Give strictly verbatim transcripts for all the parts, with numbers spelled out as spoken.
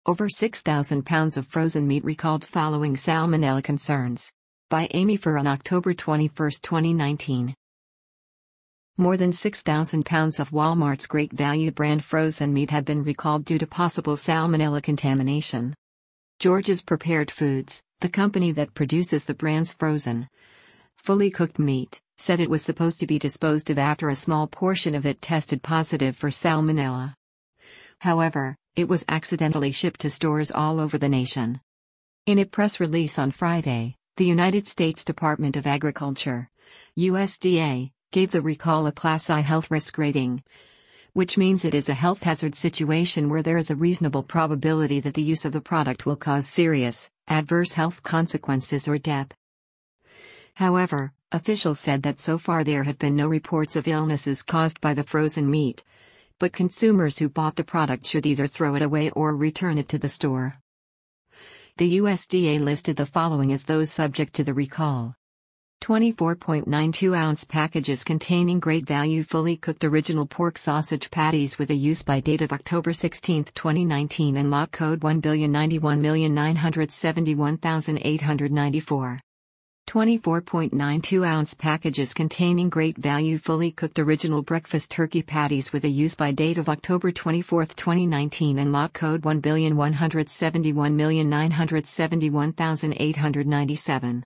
Over six thousand pounds of frozen meat recalled following salmonella concerns. By Amy Furr on October twenty-first, twenty nineteen. More than six thousand pounds of Walmart's Great Value brand frozen meat have been recalled due to possible salmonella contamination. George's Prepared Foods, the company that produces the brand's frozen, fully cooked meat, said it was supposed to be disposed of after a small portion of it tested positive for salmonella. However, it was accidentally shipped to stores all over the nation. In a press release on Friday, the United States Department of Agriculture, U S D A, gave the recall a Class I health risk rating, which means it is a health hazard situation where there is a reasonable probability that the use of the product will cause serious, adverse health consequences or death. However, officials said that so far there have been no reports of illnesses caused by the frozen meat, but consumers who bought the product should either throw it away or return it to the store. The U S D A listed the following as those subject to the recall. twenty-four point nine two ounce packages containing Great Value fully cooked original pork sausage patties with a use-by date of October sixteenth, twenty nineteen and lot code one billion ninety-one million nine hundred seventy-one thousand eight hundred ninety-four. twenty-four point nine two ounce packages containing Great Value fully cooked original breakfast turkey patties with a use-by date of October twenty-fourth, twenty nineteen and lot code one billion one hundred seventy-one million nine hundred seventy-one thousand eight hundred ninety-seven.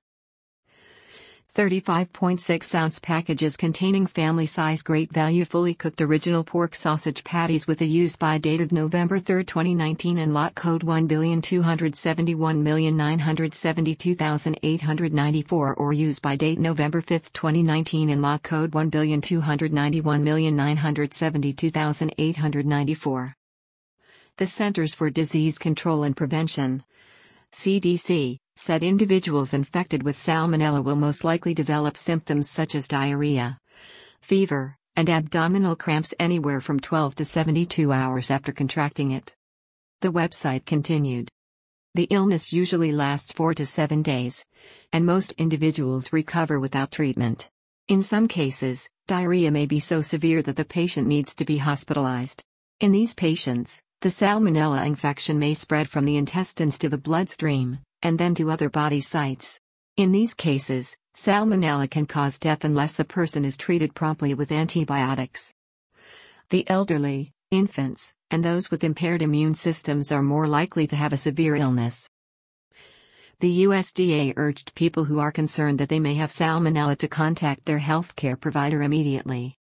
thirty-five point six ounce packages containing family-size Great Value fully cooked original pork sausage patties with a use-by date of November third, twenty nineteen and lot code one billion two hundred seventy-one million nine hundred seventy-two thousand eight hundred ninety-four or use-by date November fifth, twenty nineteen and lot code one billion two hundred ninety-one million nine hundred seventy-two thousand eight hundred ninety-four. The Centers for Disease Control and Prevention, C D C, said individuals infected with salmonella will most likely develop symptoms such as diarrhea, fever, and abdominal cramps anywhere from twelve to seventy-two hours after contracting it. The website continued. The illness usually lasts four to seven days, and most individuals recover without treatment. In some cases, diarrhea may be so severe that the patient needs to be hospitalized. In these patients, the salmonella infection may spread from the intestines to the bloodstream, and then to other body sites. In these cases, salmonella can cause death unless the person is treated promptly with antibiotics. The elderly, infants, and those with impaired immune systems are more likely to have a severe illness. The U S D A urged people who are concerned that they may have salmonella to contact their healthcare provider immediately.